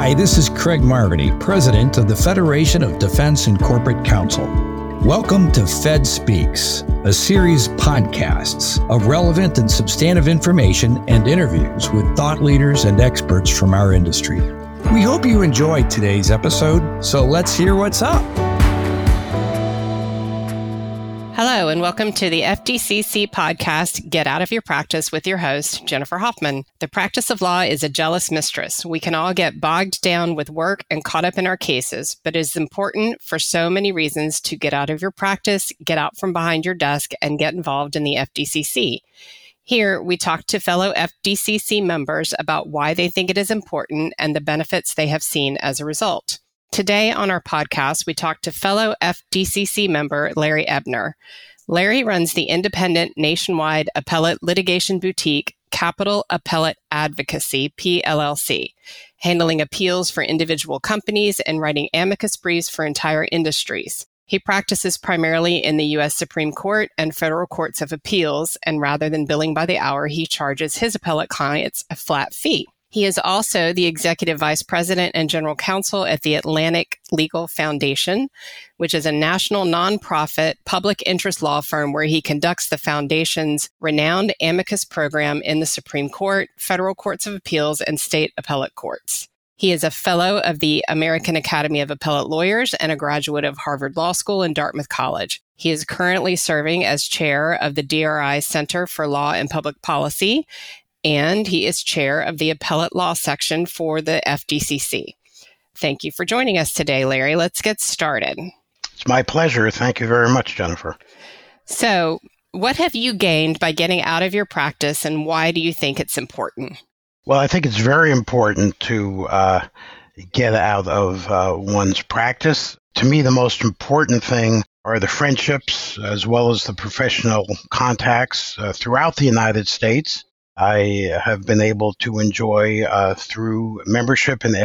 Hi, this is Craig Marvany, President of the Federation of Defense and Corporate Counsel. Welcome to Fed Speaks, a series of podcasts of relevant and substantive information and interviews with thought leaders and experts from our industry. We hope you enjoyed today's episode, so let's hear what's up. Hello, and welcome to the FDCC podcast, Get Out of Your Practice, with your host, Jennifer Hoffman. The practice of law is a jealous mistress. We can all get bogged down with work and caught up in our cases, but it is important for so many reasons to get out of your practice, get out from behind your desk, and get involved in the FDCC. Here, we talk to fellow FDCC members about why they think it is important and the benefits they have seen as a result. Today on our podcast, we talk to fellow FDCC member Larry Ebner. Larry runs the independent nationwide appellate litigation boutique, Capital Appellate Advocacy, PLLC, handling appeals for individual companies and writing amicus briefs for entire industries. He practices primarily in the U.S. Supreme Court and federal courts of appeals, and rather than billing by the hour, he charges his appellate clients a flat fee. He is also the Executive Vice President and General Counsel at the Atlantic Legal Foundation, which is a national nonprofit public interest law firm where he conducts the foundation's renowned amicus program in the Supreme Court, federal courts of appeals, and state appellate courts. He is a fellow of the American Academy of Appellate Lawyers and a graduate of Harvard Law School and Dartmouth College. He is currently serving as chair of the DRI Center for Law and Public Policy, and he is chair of the appellate law section for the FDCC. Thank you for joining us today, Larry. Let's get started. It's my pleasure. Thank you very much, Jennifer. So, what have you gained by getting out of your practice, and why do you think it's important? Well, I think it's very important to get out of one's practice. To me, the most important thing are the friendships as well as the professional contacts throughout the United States. I have been able to enjoy through membership in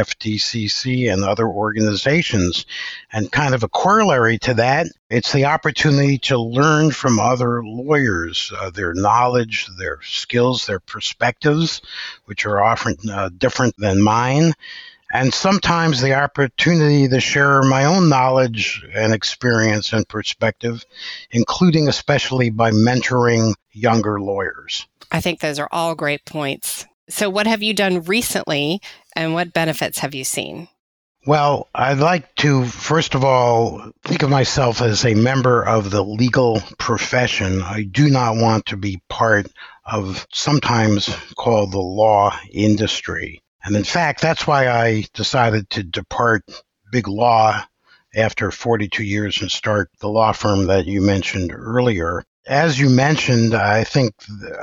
FDCC and other organizations. And kind of a corollary to that, it's the opportunity to learn from other lawyers, their knowledge, their skills, their perspectives, which are often different than mine. And sometimes the opportunity to share my own knowledge and experience and perspective, including especially by mentoring younger lawyers. I think those are all great points. So what have you done recently, and what benefits have you seen? Well, I'd like to, first of all, think of myself as a member of the legal profession. I do not want to be part of sometimes called the law industry. And in fact, that's why I decided to depart big law after 42 years and start the law firm that you mentioned earlier. As you mentioned, I think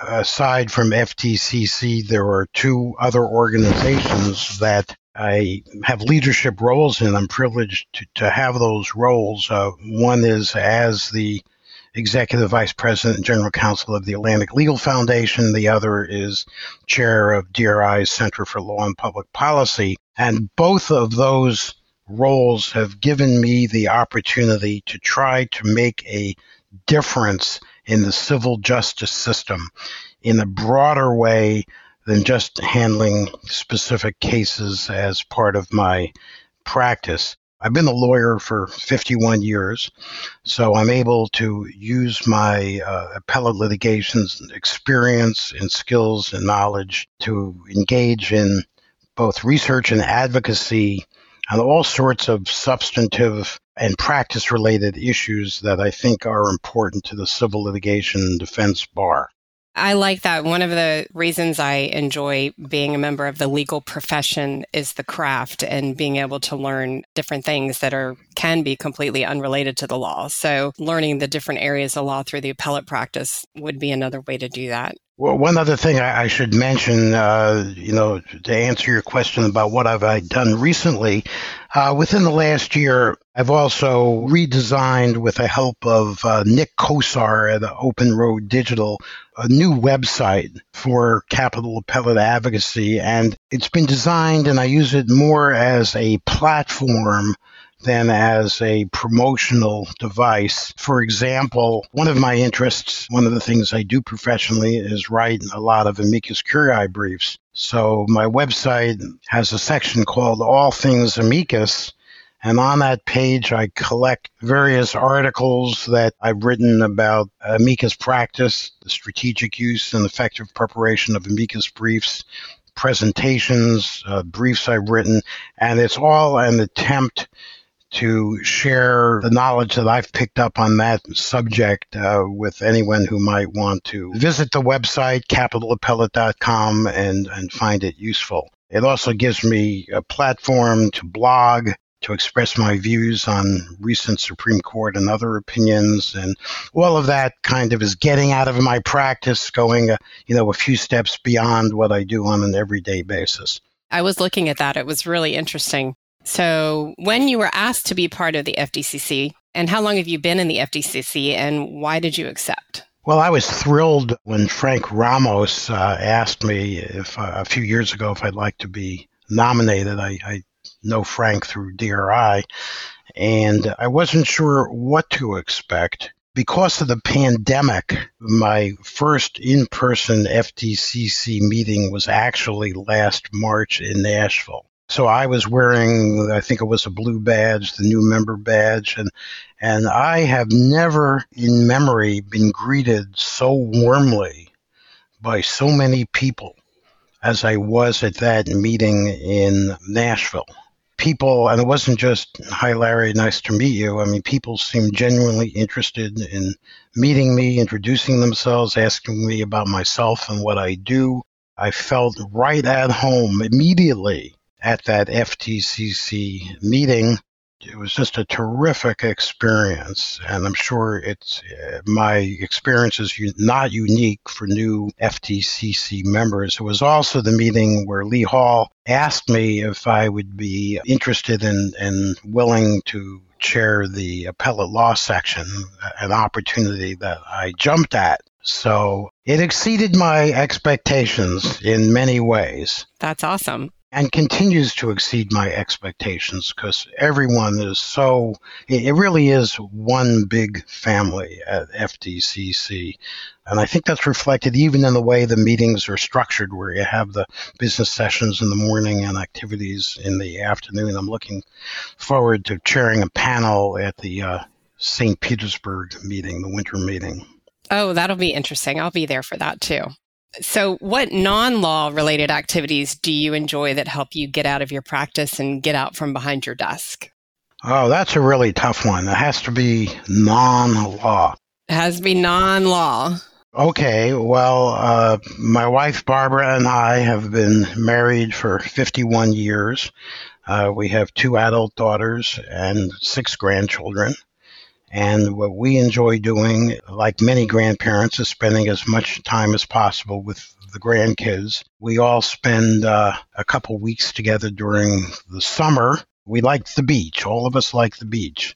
aside from FDCC, there are two other organizations that I have leadership roles in. I'm privileged to have those roles. One is as the Executive Vice President and General Counsel of the Atlantic Legal Foundation. The other is chair of DRI's Center for Law and Public Policy. And both of those roles have given me the opportunity to try to make a difference in the civil justice system in a broader way than just handling specific cases as part of my practice. I've been a lawyer for 51 years, so I'm able to use my appellate litigations experience and skills and knowledge to engage in both research and advocacy on all sorts of substantive and practice-related issues that I think are important to the civil litigation and defense bar. I like that. One of the reasons I enjoy being a member of the legal profession is the craft and being able to learn different things that can be completely unrelated to the law. So learning the different areas of law through the appellate practice would be another way to do that. Well, one other thing I should mention, to answer your question about what have I done recently, within the last year, I've also redesigned, with the help of Nick Kosar at Open Road Digital, a new website for Capital Appellate Advocacy. And it's been designed, and I use it more as a platform than as a promotional device. For example, one of my interests, one of the things I do professionally is write a lot of amicus curiae briefs. So my website has a section called All Things Amicus, and on that page, I collect various articles that I've written about amicus practice, the strategic use and effective preparation of amicus briefs, presentations, briefs I've written, and it's all an attempt to share the knowledge that I've picked up on that subject with anyone who might want to visit the website, capitalappellate.com, and find it useful. It also gives me a platform to blog, to express my views on recent Supreme Court and other opinions. And all of that kind of is getting out of my practice, going, a few steps beyond what I do on an everyday basis. I was looking at that. It was really interesting. So when you were asked to be part of the FDCC, and how long have you been in the FDCC, and why did you accept? Well, I was thrilled when Frank Ramos asked me if a few years ago if I'd like to be nominated. I know Frank through DRI, and I wasn't sure what to expect. Because of the pandemic, my first in-person FDCC meeting was actually last March in Nashville. So I was wearing, I think it was a blue badge, the new member badge, and I have never in memory been greeted so warmly by so many people as I was at that meeting in Nashville. People, and it wasn't just, "Hi, Larry, nice to meet you." I mean, people seemed genuinely interested in meeting me, introducing themselves, asking me about myself and what I do. I felt right at home immediately at that FDCC meeting. It was just a terrific experience, and I'm sure it's my experience is not unique for new FDCC members. It was also the meeting where Lee Hall asked me if I would be interested and willing to chair the appellate law section, an opportunity that I jumped at. So it exceeded my expectations in many ways. That's awesome. And continues to exceed my expectations because everyone is so, it really is one big family at FDCC. And I think that's reflected even in the way the meetings are structured, where you have the business sessions in the morning and activities in the afternoon. I'm looking forward to chairing a panel at the St. Petersburg meeting, the winter meeting. Oh, that'll be interesting. I'll be there for that too. So what non-law related activities do you enjoy that help you get out of your practice and get out from behind your desk? Oh, that's a really tough one. It has to be non-law. It has to be non-law. Okay, well, my wife Barbara and I have been married for 51 years. We have 2 adult daughters and 6 grandchildren. And what we enjoy doing, like many grandparents, is spending as much time as possible with the grandkids. We all spend a couple weeks together during the summer. We like the beach. All of us like the beach.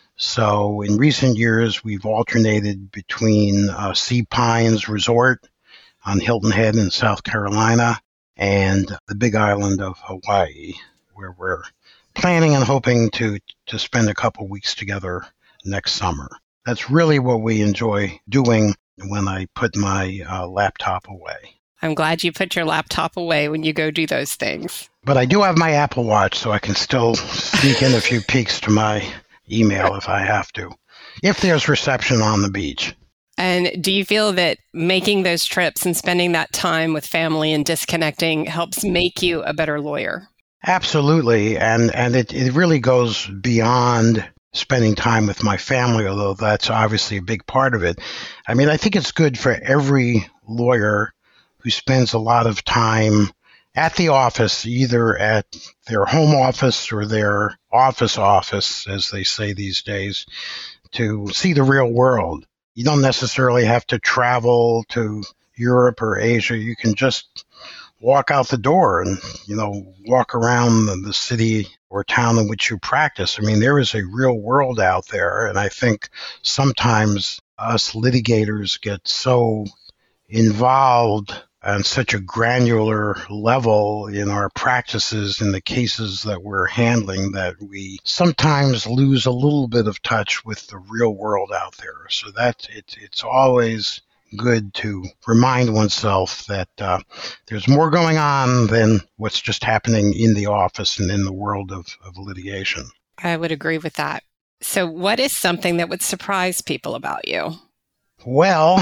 So in recent years, we've alternated between Sea Pines Resort on Hilton Head in South Carolina and the Big Island of Hawaii, where we're planning and hoping to spend a couple weeks together next summer. That's really what we enjoy doing when I put my laptop away. I'm glad you put your laptop away when you go do those things. But I do have my Apple Watch, so I can still sneak in a few peeks to my email if I have to, if there's reception on the beach. And do you feel that making those trips and spending that time with family and disconnecting helps make you a better lawyer? Absolutely. And it really goes beyond spending time with my family, although that's obviously a big part of it. I mean, I think it's good for every lawyer who spends a lot of time at the office, either at their home office or their office, as they say these days, to see the real world. You don't necessarily have to travel to Europe or Asia. You can just walk out the door and, walk around the city or town in which you practice. I mean, there is a real world out there. And I think sometimes us litigators get so involved on such a granular level in our practices in the cases that we're handling that we sometimes lose a little bit of touch with the real world out there. So that it's always good to remind oneself that there's more going on than what's just happening in the office and in the world of litigation. I would agree with that. So what is something that would surprise people about you? Well,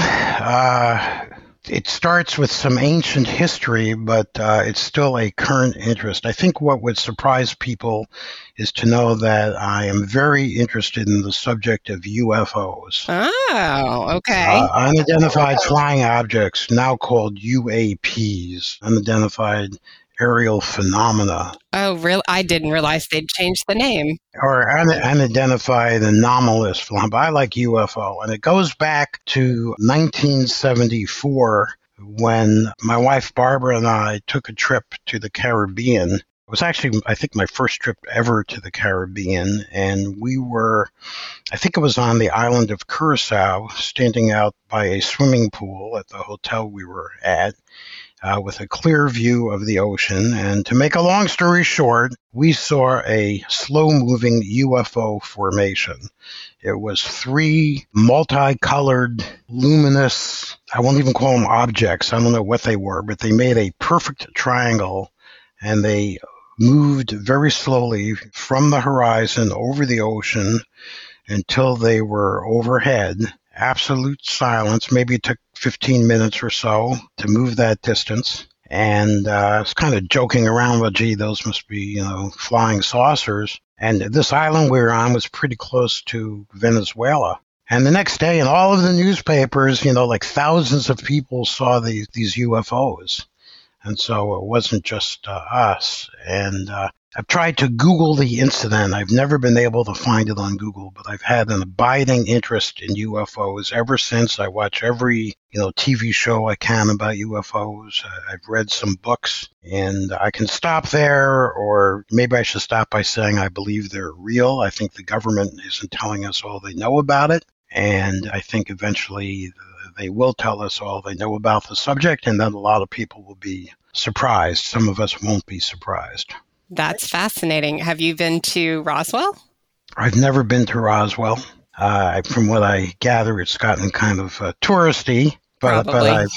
it starts with some ancient history, but it's still a current interest. I think what would surprise people is to know that I am very interested in the subject of UFOs. Oh, okay. Unidentified flying objects, now called UAPs, unidentified aerial phenomena. Oh, really? I didn't realize they'd changed the name. Or unidentified anomalous phenomena. I like UFO. And it goes back to 1974 when my wife Barbara and I took a trip to the Caribbean. It was actually, I think, my first trip ever to the Caribbean. And we were, I think it was on the island of Curacao, standing out by a swimming pool at the hotel we were at. With a clear view of the ocean. And to make a long story short, we saw a slow-moving UFO formation. It was 3 multicolored, luminous, I won't even call them objects. I don't know what they were, but they made a perfect triangle, and they moved very slowly from the horizon over the ocean until they were overhead. Absolute silence. Maybe it took 15 minutes or so to move that distance. And I was kind of joking around with, gee, those must be, flying saucers. And this island we were on was pretty close to Venezuela. And the next day in all of the newspapers, like thousands of people saw these UFOs. And so it wasn't just us. And I've tried to Google the incident. I've never been able to find it on Google, but I've had an abiding interest in UFOs ever since. I watch every, TV show I can about UFOs. I've read some books, and I can stop there, or maybe I should stop by saying I believe they're real. I think the government isn't telling us all they know about it, and I think eventually they will tell us all they know about the subject, and then a lot of people will be surprised. Some of us won't be surprised. That's fascinating. Have you been to Roswell? I've never been to Roswell. From what I gather, it's gotten kind of touristy, but I've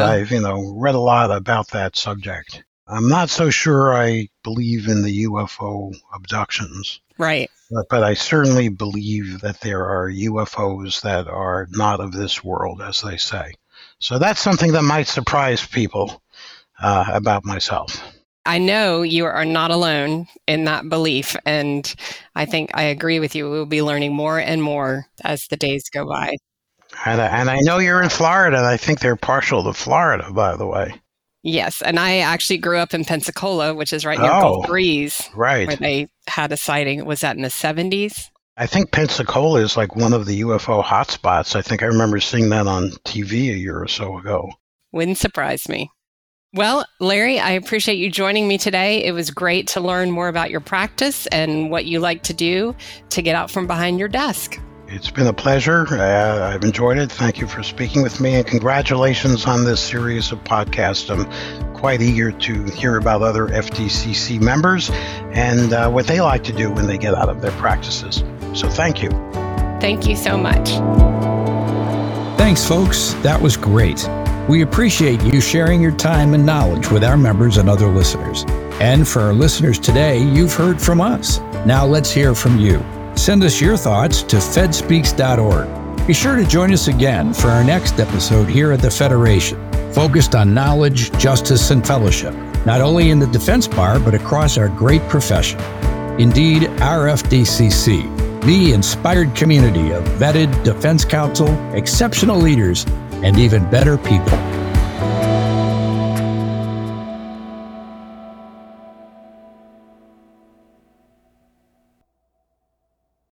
read a lot about that subject. I'm not so sure I believe in the UFO abductions. Right. But I certainly believe that there are UFOs that are not of this world, as they say. So that's something that might surprise people about myself. I know you are not alone in that belief, and I think I agree with you. We'll be learning more and more as the days go by. And I know you're in Florida, and I think they're partial to Florida, by the way. Yes, and I actually grew up in Pensacola, which is right near Gulf Breeze, right, where they had a sighting. Was that in the 70s? I think Pensacola is like one of the UFO hotspots. I think I remember seeing that on TV a year or so ago. Wouldn't surprise me. Well, Larry, I appreciate you joining me today. It was great to learn more about your practice and what you like to do to get out from behind your desk. It's been a pleasure. I've enjoyed it. Thank you for speaking with me, and congratulations on this series of podcasts. I'm quite eager to hear about other FDCC members and what they like to do when they get out of their practices. So thank you. Thank you so much. Thanks, folks. That was great. We appreciate you sharing your time and knowledge with our members and other listeners. And for our listeners today, you've heard from us. Now let's hear from you. Send us your thoughts to fedspeaks.org. Be sure to join us again for our next episode here at the Federation, focused on knowledge, justice, and fellowship, not only in the defense bar, but across our great profession. Indeed, our FDCC, the inspired community of vetted defense counsel, exceptional leaders, and even better people.